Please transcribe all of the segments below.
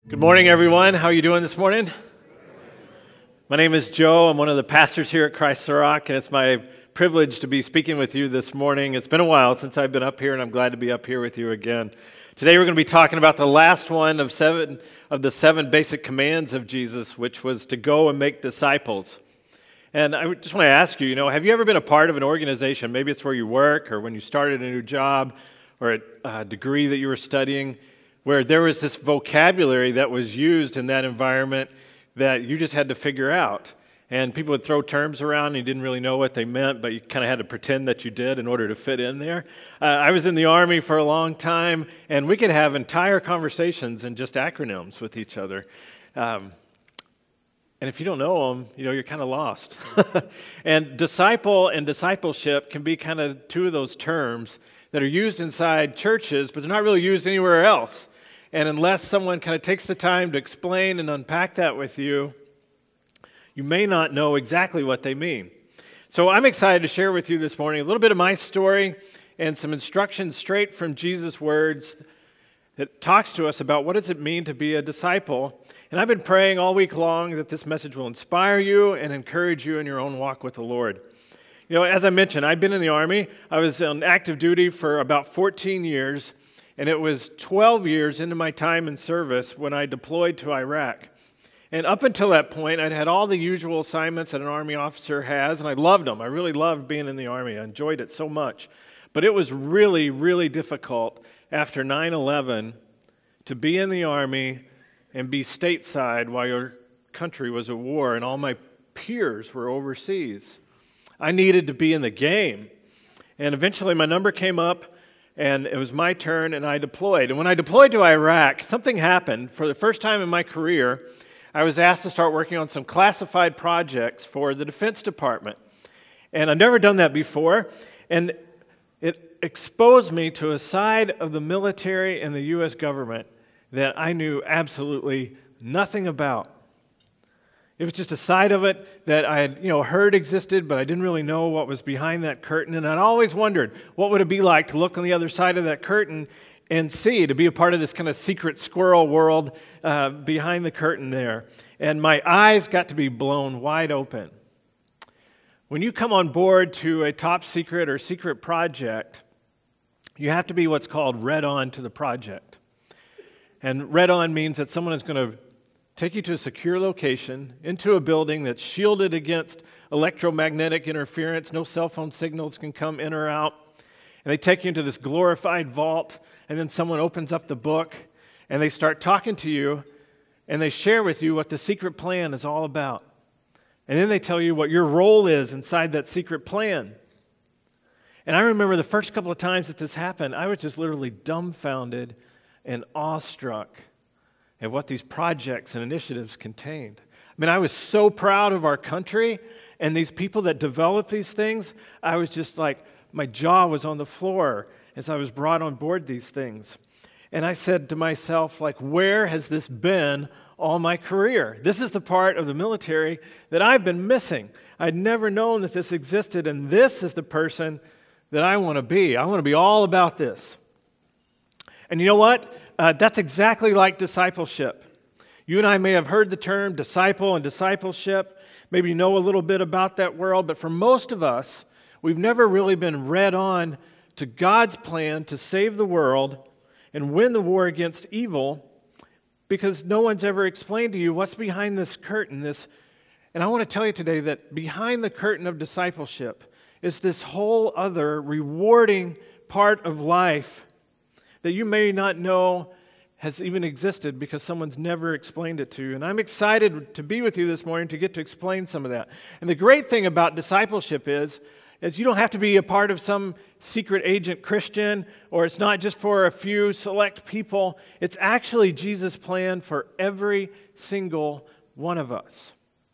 Good morning, everyone. How are you doing this morning? My name is Joe. I'm one of the pastors here at Christ the Rock, and it's my privilege to be speaking with you this morning. It's been a while since I've been up here, and I'm glad to be up here with you again. Today, we're going to be talking about the last one of the seven basic commands of Jesus, which was to go and make disciples. And I just want to ask you, have you ever been a part of an organization? Maybe it's where you work, or when you started a new job, or a degree that you were studying, where there was this vocabulary that was used in that environment that you just had to figure out. And people would throw terms around and you didn't really know what they meant, but you kind of had to pretend that you did in order to fit in there. I was in the Army for a long time, and we could have entire conversations in just acronyms with each other. And if you don't know them, you're kind of lost. And disciple and discipleship can be kind of two of those terms that are used inside churches, but they're not really used anywhere else. And unless someone kind of takes the time to explain and unpack that with you, you may not know exactly what they mean. So I'm excited to share with you this morning a little bit of my story and some instructions straight from Jesus' words that talks to us about what does it mean to be a disciple. And I've been praying all week long that this message will inspire you and encourage you in your own walk with the Lord. As I mentioned, I've been in the Army. I was on active duty for about 14 years, and it was 12 years into my time in service when I deployed to Iraq. And up until that point, I'd had all the usual assignments that an Army officer has, and I loved them. I really loved being in the Army. I enjoyed it so much. But it was really, really difficult after 9/11 to be in the Army and be stateside while your country was at war and all my peers were overseas. I needed to be in the game. And eventually my number came up, and it was my turn, and I deployed. And when I deployed to Iraq, something happened. For the first time in my career, I was asked to start working on some classified projects for the Defense Department. And I'd never done that before, and it exposed me to a side of the military and the U.S. government that I knew absolutely nothing about. It was just a side of it that I had, heard existed, but I didn't really know what was behind that curtain. And I'd always wondered, what would it be like to look on the other side of that curtain and to be a part of this kind of secret squirrel world behind the curtain there. And my eyes got to be blown wide open. When you come on board to a top secret or secret project, you have to be what's called read on to the project. And read on means that someone is going to take you to a secure location, into a building that's shielded against electromagnetic interference. No cell phone signals can come in or out. And they take you into this glorified vault, and then someone opens up the book, and they start talking to you, and they share with you what the secret plan is all about. And then they tell you what your role is inside that secret plan. And I remember the first couple of times that this happened, I was just literally dumbfounded and awestruck at what these projects and initiatives contained. I was so proud of our country and these people that developed these things. I was just like, my jaw was on the floor as I was brought on board these things. And I said to myself, where has this been all my career? This is the part of the military that I've been missing. I'd never known that this existed, and this is the person that I want to be. I want to be all about this. And you know what? That's exactly like discipleship. You and I may have heard the term disciple and discipleship. Maybe you know a little bit about that world, but for most of us, we've never really been read on to God's plan to save the world and win the war against evil, because no one's ever explained to you what's behind this curtain. And I want to tell you today that behind the curtain of discipleship is this whole other rewarding part of life that you may not know has even existed because someone's never explained it to you. And I'm excited to be with you this morning to get to explain some of that. And the great thing about discipleship is you don't have to be a part of some secret agent Christian, or it's not just for a few select people. It's actually Jesus' plan for every single one of us.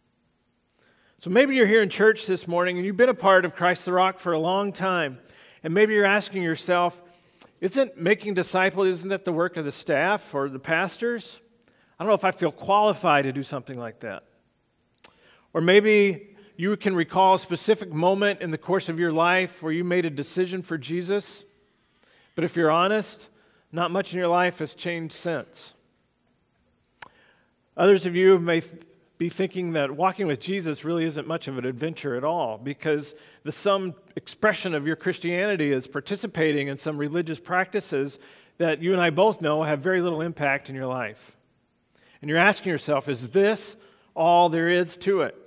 So maybe you're here in church this morning and you've been a part of Christ the Rock for a long time, and maybe you're asking yourself, isn't making disciples, isn't that the work of the staff or the pastors? I don't know if I feel qualified to do something like that. Or maybe you can recall a specific moment in the course of your life where you made a decision for Jesus, but if you're honest, not much in your life has changed since. Others of you may be thinking that walking with Jesus really isn't much of an adventure at all, because the some expression of your Christianity is participating in some religious practices that you and I both know have very little impact in your life. And you're asking yourself, is this all there is to it?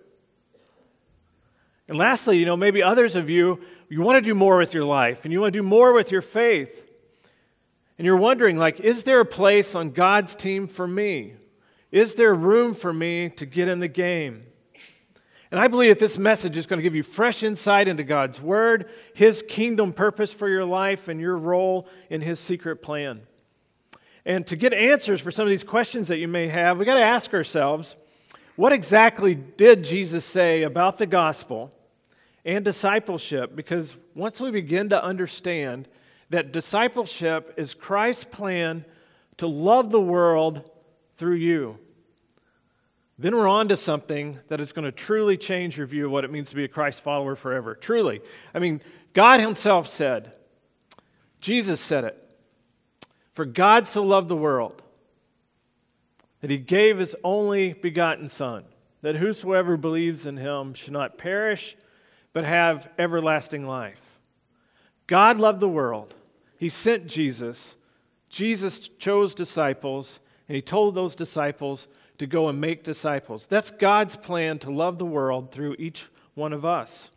And lastly, maybe others of you want to do more with your life, and you want to do more with your faith. And you're wondering, is there a place on God's team for me? Is there room for me to get in the game? And I believe that this message is going to give you fresh insight into God's Word, His kingdom purpose for your life, and your role in His secret plan. And to get answers for some of these questions that you may have, we've got to ask ourselves, what exactly did Jesus say about the gospel and discipleship? Because once we begin to understand that discipleship is Christ's plan to love the world through you, then we're on to something that is going to truly change your view of what it means to be a Christ follower forever. Truly. God Himself said, Jesus said it, "For God so loved the world that He gave His only begotten Son, that whosoever believes in Him should not perish, but have everlasting life." God loved the world. He sent Jesus. Jesus chose disciples, and He told those disciples to go and make disciples. That's God's plan to love the world through each one of us.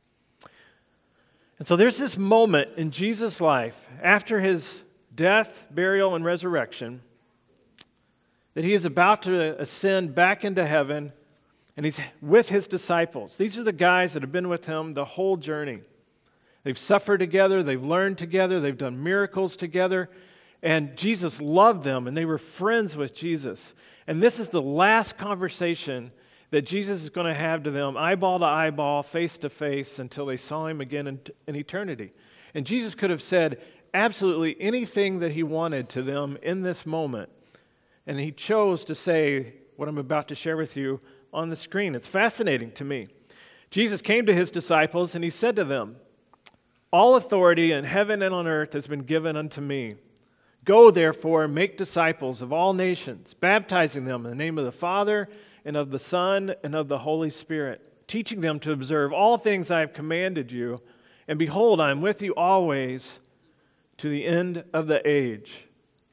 And so there's this moment in Jesus' life, after His death, burial, and resurrection, that He is about to ascend back into heaven, and He's with His disciples. These are the guys that have been with Him the whole journey. They've suffered together, they've learned together, they've done miracles together, and Jesus loved them, and they were friends with Jesus. And this is the last conversation that Jesus is going to have to them, eyeball to eyeball, face to face, until they saw Him again in eternity. And Jesus could have said absolutely anything that He wanted to them in this moment. And He chose to say what I'm about to share with you on the screen. It's fascinating to me. Jesus came to His disciples and He said to them, "All authority in heaven and on earth has been given unto me. Go, therefore, and make disciples of all nations, baptizing them in the name of the Father and of the Son and of the Holy Spirit, teaching them to observe all things I have commanded you. And behold, I am with you always to the end of the age."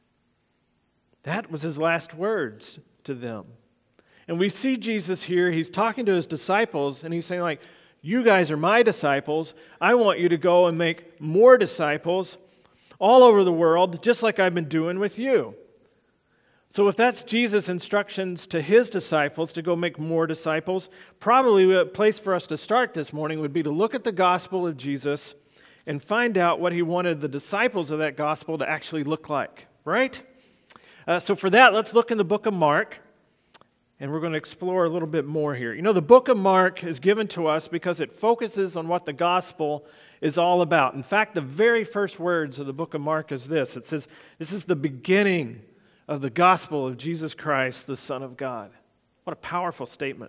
That was His last words to them. And we see Jesus here, He's talking to His disciples, and He's saying, you guys are my disciples. I want you to go and make more disciples all over the world, just like I've been doing with you. So if that's Jesus' instructions to His disciples to go make more disciples, probably a place for us to start this morning would be to look at the gospel of Jesus and find out what He wanted the disciples of that gospel to actually look like, right? So for that, let's look in the book of Mark, and we're going to explore a little bit more here. The book of Mark is given to us because it focuses on what the gospel is all about. In fact, the very first words of the book of Mark is this. It says, "This is the beginning of the gospel of Jesus Christ, the Son of God." What a powerful statement.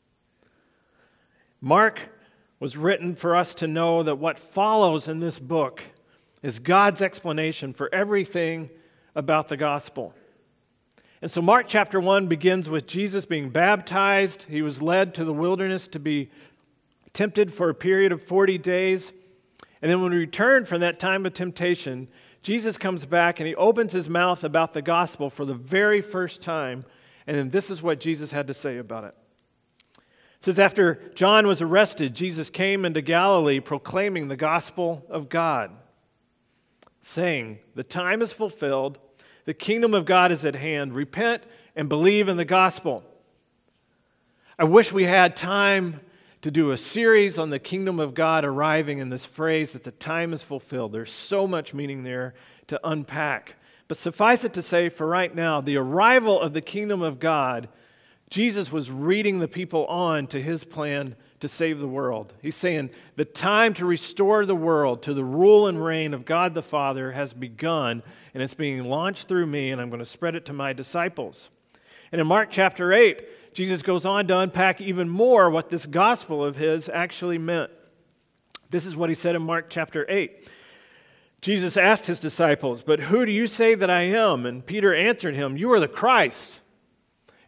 Mark was written for us to know that what follows in this book is God's explanation for everything about the gospel. And so Mark chapter 1 begins with Jesus being baptized. He was led to the wilderness to be tempted for a period of 40 days. And then when we return from that time of temptation, Jesus comes back and He opens His mouth about the gospel for the very first time. And then this is what Jesus had to say about it. It says, "After John was arrested, Jesus came into Galilee proclaiming the gospel of God, saying, 'The time is fulfilled, the kingdom of God is at hand. Repent and believe in the gospel.'" I wish we had time to do a series on the kingdom of God arriving in this phrase that the time is fulfilled. There's so much meaning there to unpack. But suffice it to say for right now, the arrival of the kingdom of God, Jesus was leading the people on to His plan to save the world. He's saying the time to restore the world to the rule and reign of God the Father has begun, and it's being launched through me, and I'm going to spread it to my disciples. And in Mark chapter 8, Jesus goes on to unpack even more what this gospel of His actually meant. This is what He said in Mark chapter 8. Jesus asked His disciples, "But who do you say that I am?" And Peter answered Him, "You are the Christ."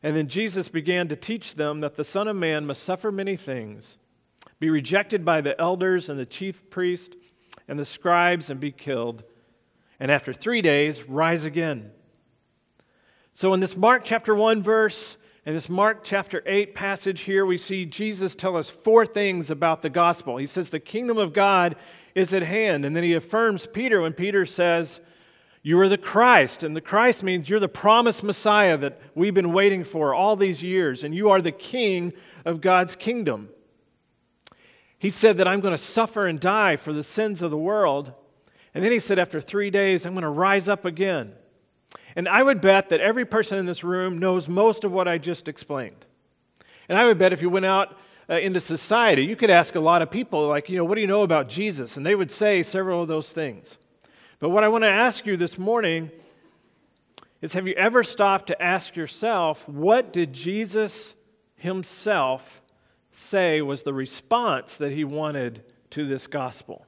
And then Jesus began to teach them that the Son of Man must suffer many things, be rejected by the elders and the chief priests and the scribes, and be killed, and after 3 days rise again. So in this Mark chapter 1 verse, and this Mark chapter 8 passage here, we see Jesus tell us 4 things about the gospel. He says the kingdom of God is at hand, and then he affirms Peter when Peter says, you are the Christ, and the Christ means you're the promised Messiah that we've been waiting for all these years, and you are the king of God's kingdom. He said that I'm going to suffer and die for the sins of the world, and then he said after 3 days, I'm going to rise up again. And I would bet that every person in this room knows most of what I just explained. And I would bet if you went out into society, you could ask a lot of people, like, what do you know about Jesus? And they would say several of those things. But what I want to ask you this morning is, have you ever stopped to ask yourself, what did Jesus himself say was the response that he wanted to this gospel?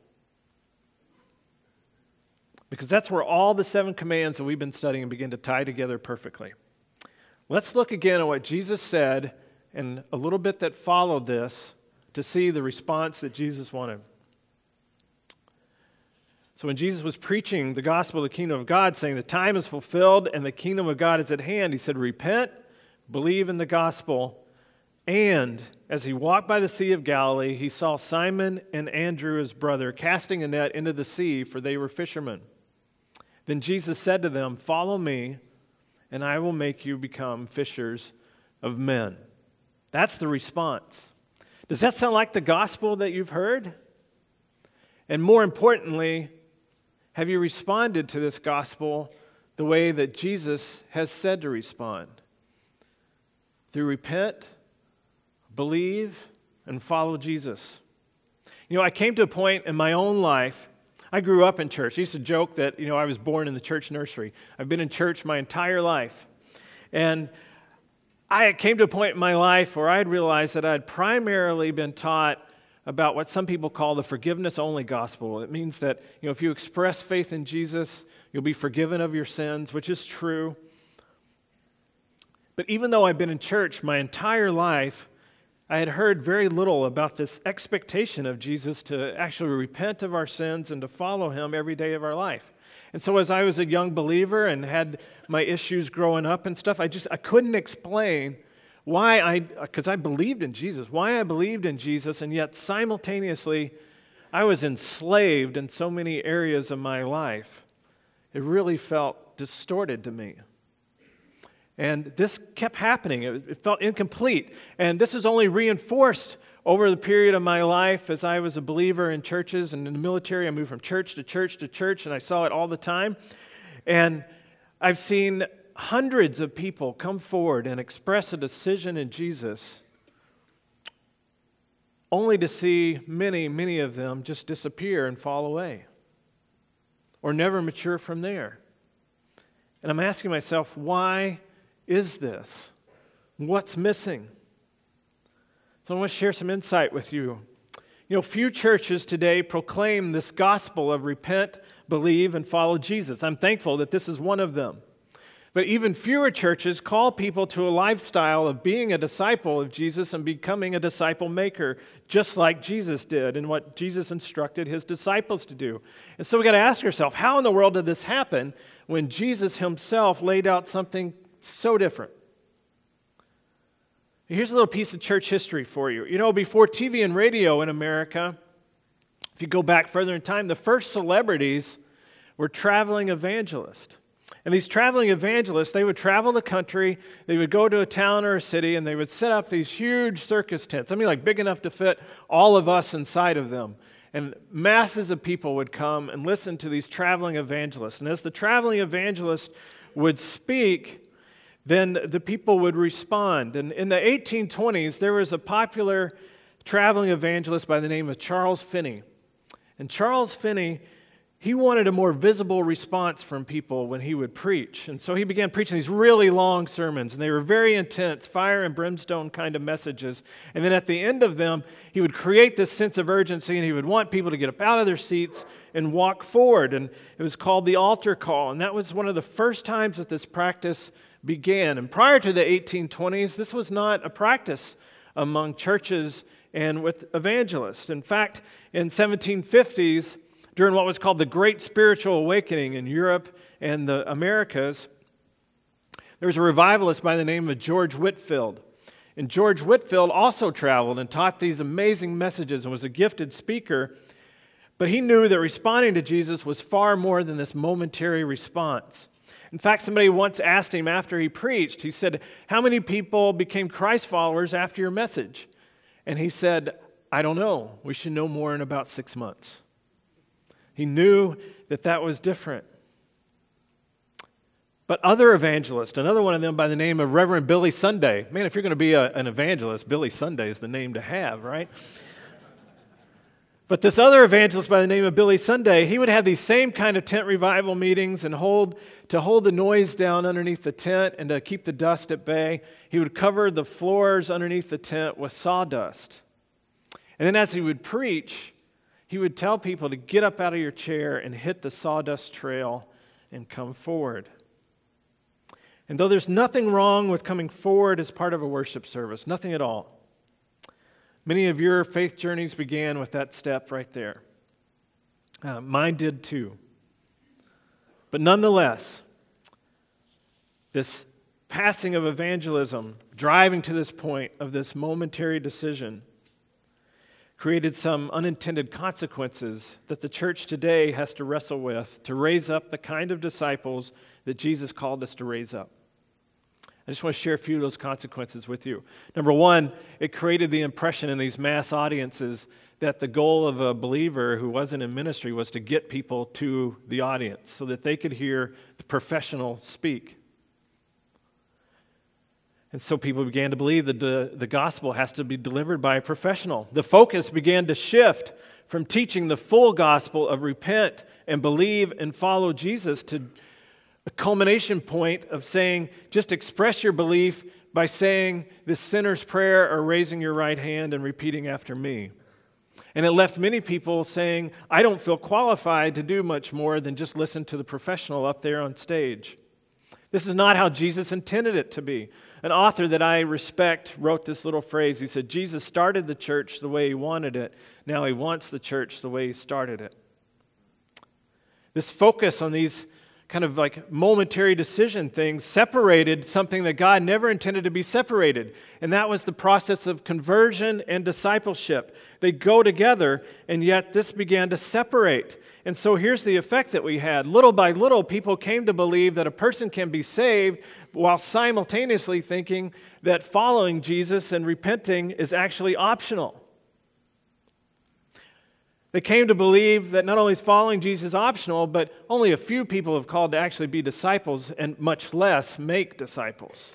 Because that's where all the 7 commands that we've been studying begin to tie together perfectly. Let's look again at what Jesus said and a little bit that followed this to see the response that Jesus wanted. So when Jesus was preaching the gospel of the kingdom of God, saying the time is fulfilled and the kingdom of God is at hand, he said, repent, believe in the gospel. And as he walked by the Sea of Galilee, he saw Simon and Andrew, his brother, casting a net into the sea, for they were fishermen. Then Jesus said to them, follow me, and I will make you become fishers of men. That's the response. Does that sound like the gospel that you've heard? And more importantly, have you responded to this gospel the way that Jesus has said to respond? Through repent, believe, and follow Jesus. I came to a point in my own life, I grew up in church. I used to joke that, I was born in the church nursery. I've been in church my entire life. And I came to a point in my life where I had realized that I had primarily been taught about what some people call the forgiveness-only gospel. It means that, if you express faith in Jesus, you'll be forgiven of your sins, which is true. But even though I've been in church my entire life, I had heard very little about this expectation of Jesus to actually repent of our sins and to follow him every day of our life. And so as I was a young believer and had my issues growing up and stuff, I couldn't explain because I believed in Jesus, why I believed in Jesus, and yet simultaneously I was enslaved in so many areas of my life. It really felt distorted to me. And this kept happening. It felt incomplete. And this was only reinforced over the period of my life as I was a believer in churches and in the military. I moved from church to church to church, and I saw it all the time. And I've seen hundreds of people come forward and express a decision in Jesus, only to see many, many of them just disappear and fall away or never mature from there. And I'm asking myself, why is this? What's missing? So I want to share some insight with you. Few churches today proclaim this gospel of repent, believe, and follow Jesus. I'm thankful that this is one of them. But even fewer churches call people to a lifestyle of being a disciple of Jesus and becoming a disciple maker, just like Jesus did and what Jesus instructed his disciples to do. And so we got to ask ourselves, how in the world did this happen when Jesus himself laid out something so different? Here's a little piece of church history for you. Before TV and radio in America, if you go back further in time, the first celebrities were traveling evangelists. And these traveling evangelists, they would travel the country, they would go to a town or a city, and they would set up these huge circus tents. Like big enough to fit all of us inside of them. And masses of people would come and listen to these traveling evangelists. And as the traveling evangelist would speak, then the people would respond. And in the 1820s, there was a popular traveling evangelist by the name of Charles Finney. And Charles Finney, he wanted a more visible response from people when he would preach. And so he began preaching these really long sermons, and they were very intense, fire and brimstone kind of messages. And then at the end of them, he would create this sense of urgency, and he would want people to get up out of their seats and walk forward. And it was called the altar call. And that was one of the first times that this practice began. And prior to the 1820s, this was not a practice among churches and with evangelists. In fact, in 1750s, during what was called the Great Spiritual Awakening in Europe and the Americas, there was a revivalist by the name of George Whitefield. And George Whitefield also traveled and taught these amazing messages and was a gifted speaker, but he knew that responding to Jesus was far more than this momentary response. In fact, somebody once asked him after he preached, he said, "How many people became Christ followers after your message?" And he said, "I don't know. We should know more in about 6 months." He knew that that was different. But other evangelists, another one of them by the name of Reverend Billy Sunday. Man, if you're going to be an evangelist, Billy Sunday is the name to have, right? But this other evangelist by the name of Billy Sunday, he would have these same kind of tent revival meetings and hold the noise down underneath the tent and to keep the dust at bay. He would cover the floors underneath the tent with sawdust. And then as he would preach, he would tell people to get up out of your chair and hit the sawdust trail and come forward. And though there's nothing wrong with coming forward as part of a worship service, nothing at all, many of your faith journeys began with that step right there. Mine did too. But nonetheless, this passing of evangelism, driving to this point of this momentary decision, created some unintended consequences that the church today has to wrestle with to raise up the kind of disciples that Jesus called us to raise up. I just want to share a few of those consequences with you. Number one, it created the impression in these mass audiences that the goal of a believer who wasn't in ministry was to get people to the audience so that they could hear the professional speak. And so people began to believe that the gospel has to be delivered by a professional. The focus began to shift from teaching the full gospel of repent and believe and follow Jesus to a culmination point of saying, just express your belief by saying this sinner's prayer or raising your right hand and repeating after me. And it left many people saying, I don't feel qualified to do much more than just listen to the professional up there on stage. This is not how Jesus intended it to be. An author that I respect wrote this little phrase. He said, Jesus started the church the way he wanted it. Now he wants the church the way he started it. This focus on these kind of like momentary decision things separated something that God never intended to be separated. And that was the process of conversion and discipleship. They go together, and yet this began to separate. And so here's the effect that we had. Little by little, people came to believe that a person can be saved while simultaneously thinking that following Jesus and repenting is actually optional. They came to believe that not only is following Jesus optional, but only a few people have called to actually be disciples, and much less make disciples.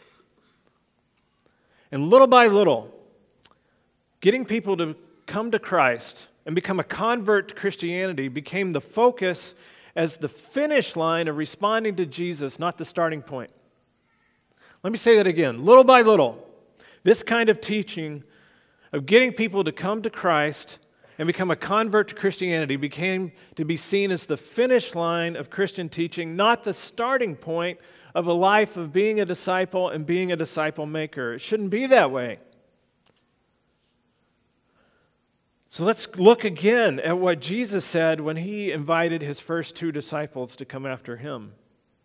And little by little, getting people to come to Christ and become a convert to Christianity became the focus as the finish line of responding to Jesus, not the starting point. Let me say that again. Little by little, this kind of teaching of getting people to come to Christ and become a convert to Christianity became to be seen as the finish line of Christian teaching, not the starting point of a life of being a disciple and being a disciple maker. It shouldn't be that way. So let's look again at what Jesus said when he invited his first two disciples to come after him.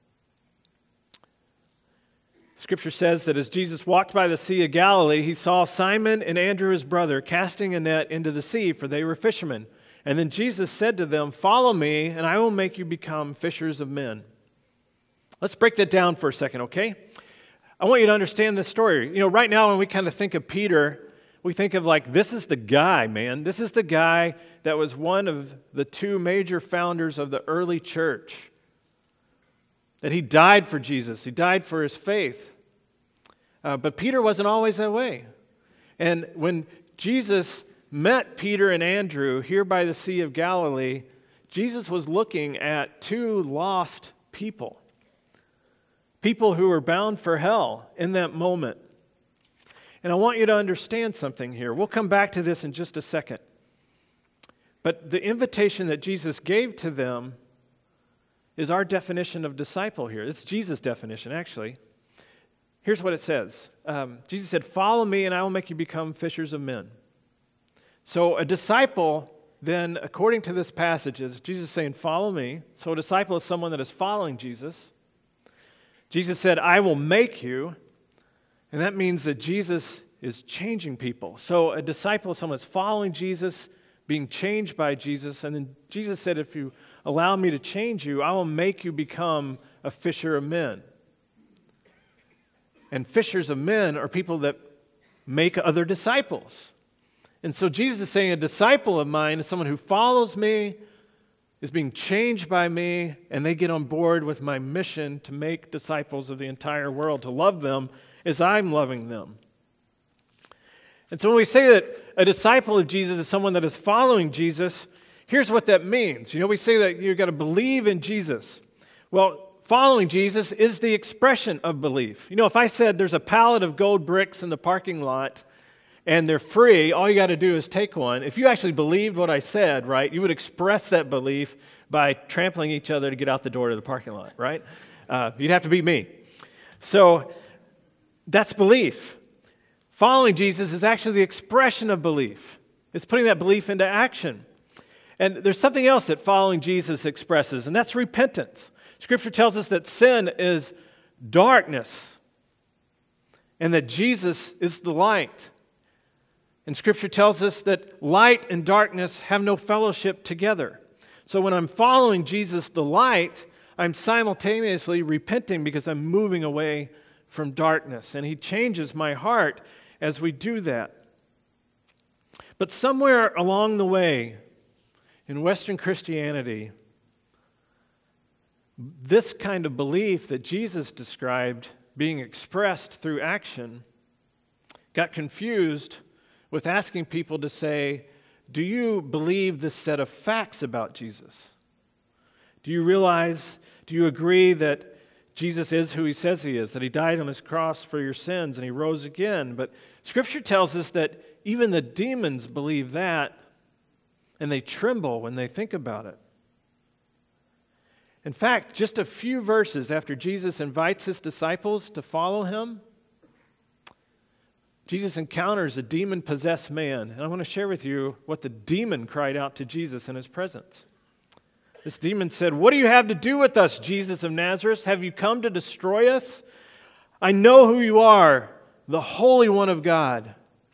Scripture says that as Jesus walked by the Sea of Galilee, he saw Simon and Andrew, his brother, casting a net into the sea, for they were fishermen. And then Jesus said to them, "Follow me, and I will make you become fishers of men." Let's break that down for a second, okay? I want you to understand this story. You know, right now when we kind of think of Peter, we think of like, this is the guy, man. This is the guy that was one of the two major founders of the early church. That he died for Jesus. He died for his faith. But Peter wasn't always that way. And when Jesus met Peter and Andrew here by the Sea of Galilee, Jesus was looking at two lost people. People who were bound for hell in that moment. And I want you to understand something here. We'll come back to this in just a second. But the invitation that Jesus gave to them is our definition of disciple here. It's Jesus' definition, actually. here's what it says. Jesus said, "Follow me and I will make you become fishers of men." So a disciple then, according to this passage, is Jesus saying, "Follow me." So a disciple is someone that is following Jesus. Jesus said, "I will make you." And that means that Jesus is changing people. So a disciple is someone that's following Jesus, being changed by Jesus. And then Jesus said, "If you allow me to change you, I will make you become a fisher of men." And fishers of men are people that make other disciples. And so Jesus is saying a disciple of mine is someone who follows me, is being changed by me, and they get on board with my mission to make disciples of the entire world, to love them as I'm loving them. And so when we say that a disciple of Jesus is someone that is following Jesus, here's what that means. We say that you've got to believe in Jesus. Well, following Jesus is the expression of belief. If I said there's a pallet of gold bricks in the parking lot and they're free, all you got to do is take one. If you actually believed what I said, right, you would express that belief by trampling each other to get out the door to the parking lot, right? You'd have to be me. So that's belief. Following Jesus is actually the expression of belief. It's putting that belief into action. And there's something else that following Jesus expresses, and that's repentance. Scripture tells us that sin is darkness and that Jesus is the light. And Scripture tells us that light and darkness have no fellowship together. So when I'm following Jesus, the light, I'm simultaneously repenting because I'm moving away from darkness. And He changes my heart as we do that. But somewhere along the way in Western Christianity, this kind of belief that Jesus described being expressed through action got confused with asking people to say, "Do you believe this set of facts about Jesus? Do you agree that Jesus is who He says He is, that He died on His cross for your sins and He rose again?" But Scripture tells us that even the demons believe that, and they tremble when they think about it. In fact, just a few verses after Jesus invites His disciples to follow Him, Jesus encounters a demon-possessed man. And I want to share with you what the demon cried out to Jesus in His presence. This demon said, "What do you have to do with us, Jesus of Nazareth? Have you come to destroy us? I know who you are, the Holy One of God."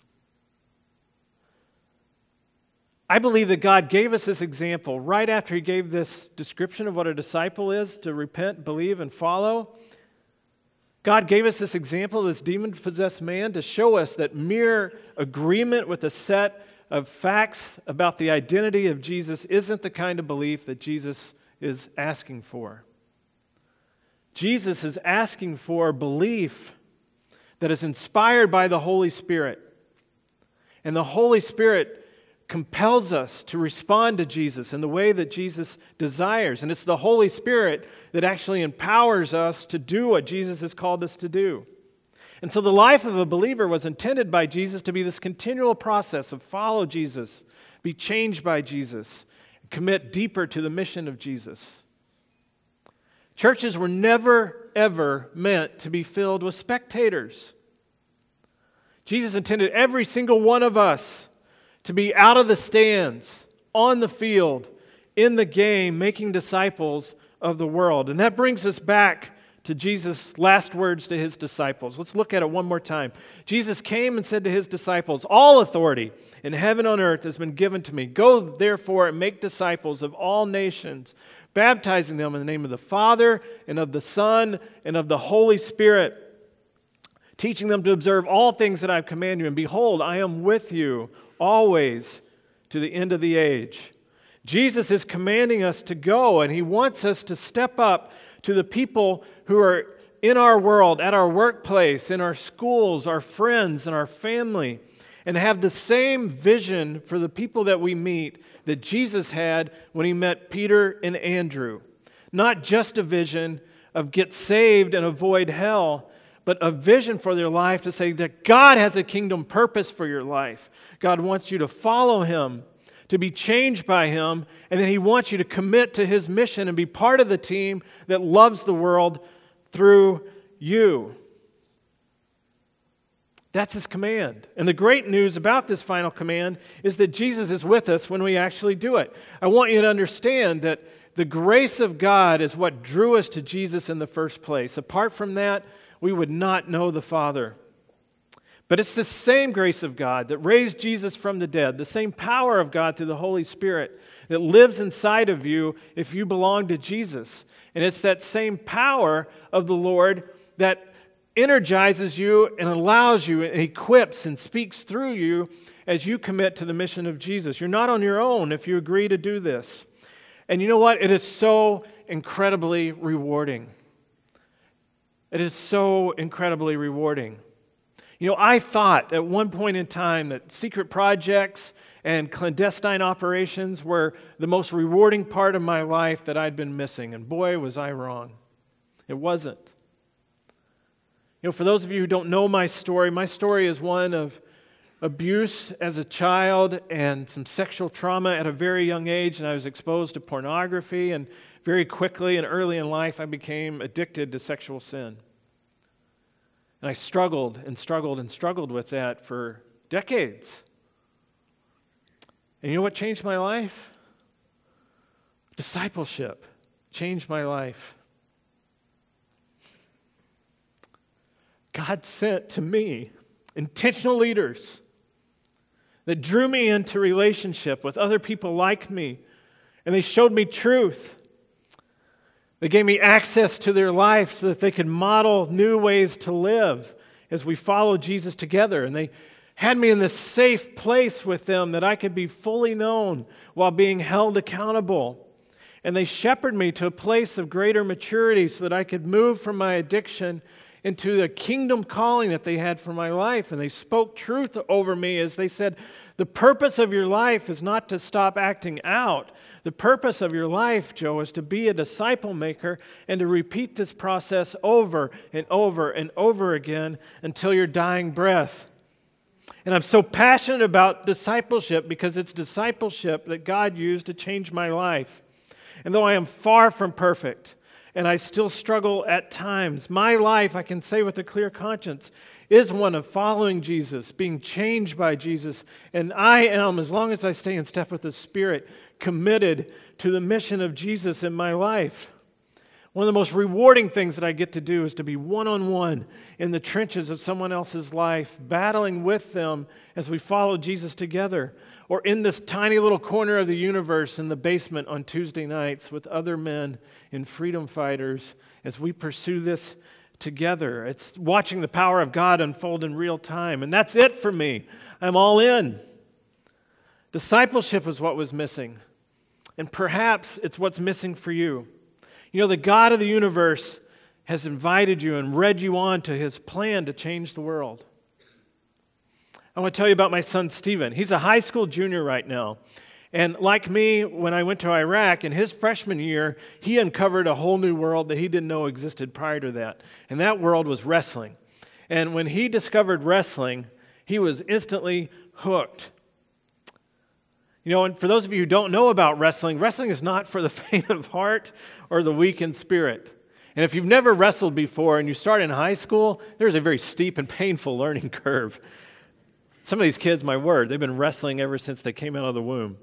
I believe that God gave us this example right after He gave this description of what a disciple is, to repent, believe, and follow. God gave us this example of this demon-possessed man to show us that mere agreement with a set of facts about the identity of Jesus isn't the kind of belief that Jesus is asking for. Jesus is asking for belief that is inspired by the Holy Spirit. And the Holy Spirit compels us to respond to Jesus in the way that Jesus desires. And it's the Holy Spirit that actually empowers us to do what Jesus has called us to do. And so the life of a believer was intended by Jesus to be this continual process of follow Jesus, be changed by Jesus, commit deeper to the mission of Jesus. Churches were never, ever meant to be filled with spectators. Jesus intended every single one of us to be out of the stands, on the field, in the game, making disciples of the world. And that brings us back to Jesus' last words to His disciples. Let's look at it one more time. Jesus came and said to His disciples, "All authority in heaven and on earth has been given to me. Go therefore and make disciples of all nations, baptizing them in the name of the Father and of the Son and of the Holy Spirit, teaching them to observe all things that I've commanded you. And behold, I am with you always to the end of the age." Jesus is commanding us to go, and He wants us to step up to the people who are in our world, at our workplace, in our schools, our friends, and our family, and have the same vision for the people that we meet that Jesus had when He met Peter and Andrew. Not just a vision of get saved and avoid hell, but a vision for their life to say that God has a kingdom purpose for your life. God wants you to follow Him, to be changed by Him, and then He wants you to commit to His mission and be part of the team that loves the world through you. That's his command. And the great news about this final command is that Jesus is with us when we actually do it. I want you to understand that the grace of God is what drew us to Jesus in the first place. Apart from that, we would not know the Father. But it's the same grace of God that raised Jesus from the dead, the same power of God through the Holy Spirit that lives inside of you if you belong to Jesus. And it's that same power of the Lord that energizes you and allows you and equips and speaks through you as you commit to the mission of Jesus. You're not on your own if you agree to do this. And you know what? It is so incredibly rewarding. It is so incredibly rewarding. You know, I thought at one point in time that secret projects and clandestine operations were the most rewarding part of my life that I'd been missing. And boy, was I wrong. It wasn't. You know, for those of you who don't know my story is one of abuse as a child and some sexual trauma at a very young age, and I was exposed to pornography, and very quickly and early in life I became addicted to sexual sin. And I struggled and struggled and struggled with that for decades. And you know what changed my life? Discipleship changed my life. God sent to me intentional leaders that drew me into relationship with other people like me, and they showed me truth. They gave me access to their life so that they could model new ways to live as we follow Jesus together. And they had me in this safe place with them that I could be fully known while being held accountable. And they shepherded me to a place of greater maturity so that I could move from my addiction into the kingdom calling that they had for my life. And they spoke truth over me as they said, the purpose of your life is not to stop acting out. The purpose of your life, Joe, is to be a disciple maker and to repeat this process over and over and over again until your dying breath. And I'm so passionate about discipleship because it's discipleship that God used to change my life. And though I am far from perfect, and I still struggle at times, my life, I can say with a clear conscience, is one of following Jesus, being changed by Jesus. And I am, as long as I stay in step with the Spirit, committed to the mission of Jesus in my life. One of the most rewarding things that I get to do is to be one-on-one in the trenches of someone else's life, battling with them as we follow Jesus together, or in this tiny little corner of the universe in the basement on Tuesday nights with other men and freedom fighters as we pursue this together. It's watching the power of God unfold in real time, and that's it for me. I'm all in. Discipleship is what was missing, and perhaps it's what's missing for you. You know, the God of the universe has invited you and led you on to his plan to change the world. I want to tell you about my son, Stephen. He's a high school junior right now. And like me, when I went to Iraq, in his freshman year, he uncovered a whole new world that he didn't know existed prior to that. And that world was wrestling. And when he discovered wrestling, he was instantly hooked. You know, and for those of you who don't know about wrestling, wrestling is not for the faint of heart or the weak in spirit. And if you've never wrestled before and you start in high school, there's a very steep and painful learning curve. Some of these kids, my word, they've been wrestling ever since they came out of the womb.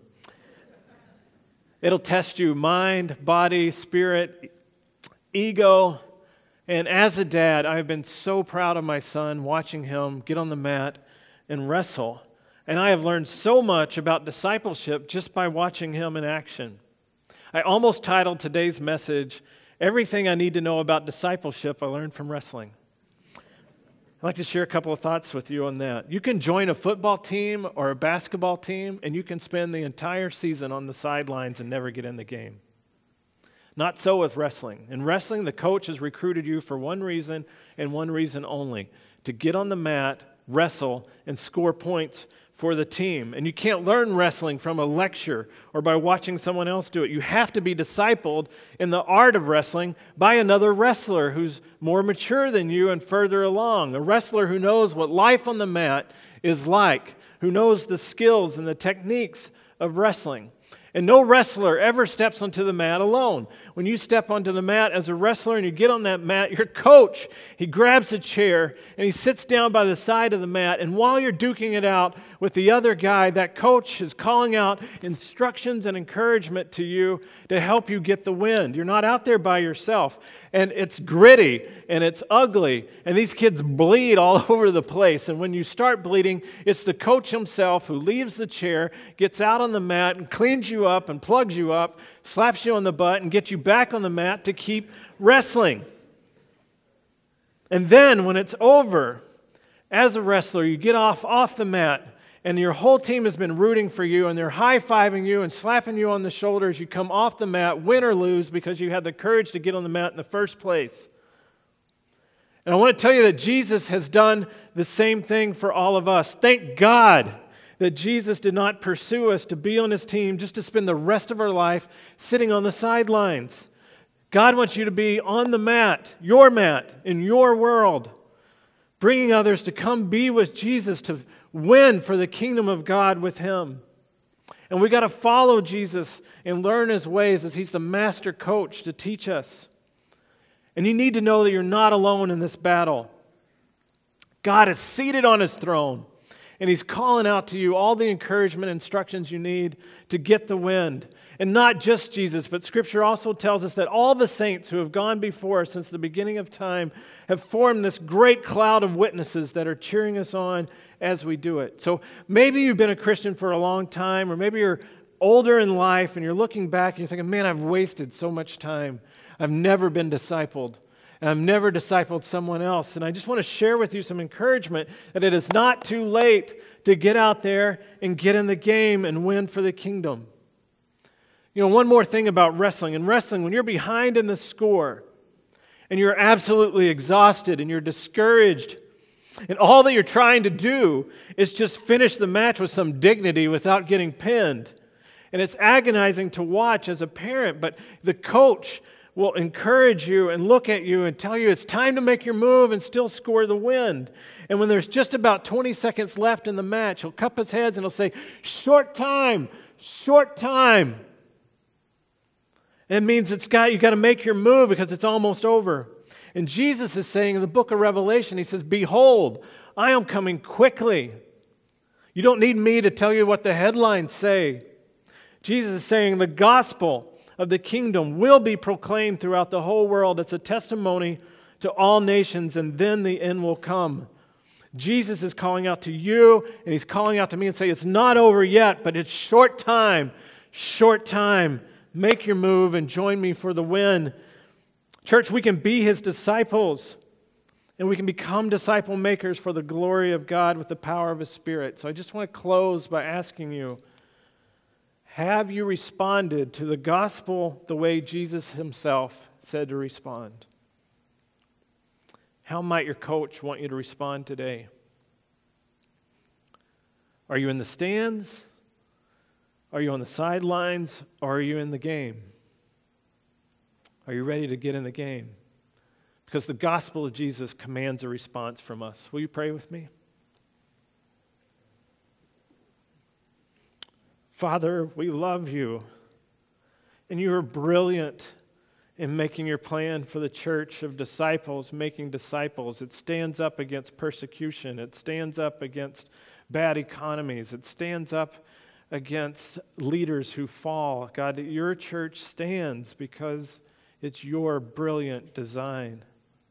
It'll test you mind, body, spirit, ego. And as a dad, I've been so proud of my son watching him get on the mat and wrestle. And I have learned so much about discipleship just by watching him in action. I almost titled today's message, Everything I Need to Know About Discipleship I Learned from Wrestling. I'd like to share a couple of thoughts with you on that. You can join a football team or a basketball team, and you can spend the entire season on the sidelines and never get in the game. Not so with wrestling. In wrestling, the coach has recruited you for one reason and one reason only, to get on the mat, wrestle, and score points for the team. And you can't learn wrestling from a lecture or by watching someone else do it. You have to be discipled in the art of wrestling by another wrestler who's more mature than you and further along. A wrestler who knows what life on the mat is like, who knows the skills and the techniques of wrestling. And no wrestler ever steps onto the mat alone. When you step onto the mat as a wrestler and you get on that mat, your coach, he grabs a chair and he sits down by the side of the mat. And while you're duking it out with the other guy, that coach is calling out instructions and encouragement to you to help you get the win. You're not out there by yourself. And it's gritty and it's ugly. And these kids bleed all over the place. And when you start bleeding, it's the coach himself who leaves the chair, gets out on the mat and cleans you up and plugs you up, slaps you on the butt and gets you back on the mat to keep wrestling. And then when it's over, as a wrestler, you get off the mat and your whole team has been rooting for you and they're high-fiving you and slapping you on the shoulders. You come off the mat, win or lose, because you had the courage to get on the mat in the first place. And I want to tell you that Jesus has done the same thing for all of us. Thank God that Jesus did not pursue us to be on his team just to spend the rest of our life sitting on the sidelines. God wants you to be on the mat, in your world, bringing others to come be with Jesus, to win for the kingdom of God with him. And we got to follow Jesus and learn his ways as he's the master coach to teach us. And you need to know that you're not alone in this battle. God is seated on his throne, and he's calling out to you all the encouragement and instructions you need to get the wind. And not just Jesus, but Scripture also tells us that all the saints who have gone before us since the beginning of time have formed this great cloud of witnesses that are cheering us on as we do it. So maybe you've been a Christian for a long time, or maybe you're older in life and you're looking back and you're thinking, man, I've wasted so much time. I've never been discipled. And I've never discipled someone else. And I just want to share with you some encouragement that it is not too late to get out there and get in the game and win for the kingdom. You know, one more thing about wrestling. In wrestling, when you're behind in the score and you're absolutely exhausted and you're discouraged, and all that you're trying to do is just finish the match with some dignity without getting pinned. And it's agonizing to watch as a parent, but the coach will encourage you and look at you and tell you it's time to make your move and still score the win. And when there's just about 20 seconds left in the match, he'll cup his heads and he'll say, short time. It means you got to make your move because it's almost over. And Jesus is saying in the book of Revelation, he says, behold, I am coming quickly. You don't need me to tell you what the headlines say. Jesus is saying the gospel of the kingdom will be proclaimed throughout the whole world. It's a testimony to all nations, and then the end will come. Jesus is calling out to you, and he's calling out to me and saying, it's not over yet, but it's short time. Make your move and join me for the win. Church, we can be his disciples, and we can become disciple makers for the glory of God with the power of his Spirit. So I just want to close by asking you, have you responded to the gospel the way Jesus himself said to respond? How might your coach want you to respond today? Are you in the stands? Are you on the sidelines? Or are you in the game? Are you ready to get in the game? Because the gospel of Jesus commands a response from us. Will you pray with me? Father, we love you, and you are brilliant in making your plan for the church of disciples, making disciples. It stands up against persecution. It stands up against bad economies. It stands up against leaders who fall. God, your church stands because it's your brilliant design.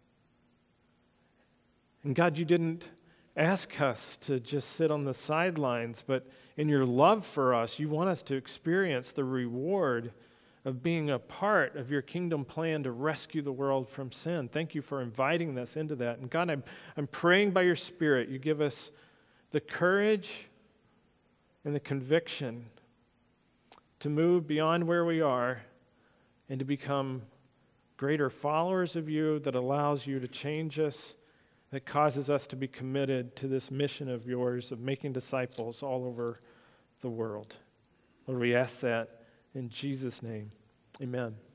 And God, you didn't ask us to just sit on the sidelines, but in your love for us, you want us to experience the reward of being a part of your kingdom plan to rescue the world from sin. Thank you for inviting us into that. And God, I'm praying by your Spirit, you give us the courage and the conviction to move beyond where we are and to become greater followers of you that allows you to change us, that causes us to be committed to this mission of yours of making disciples all over the world. Lord, we ask that in Jesus' name. Amen.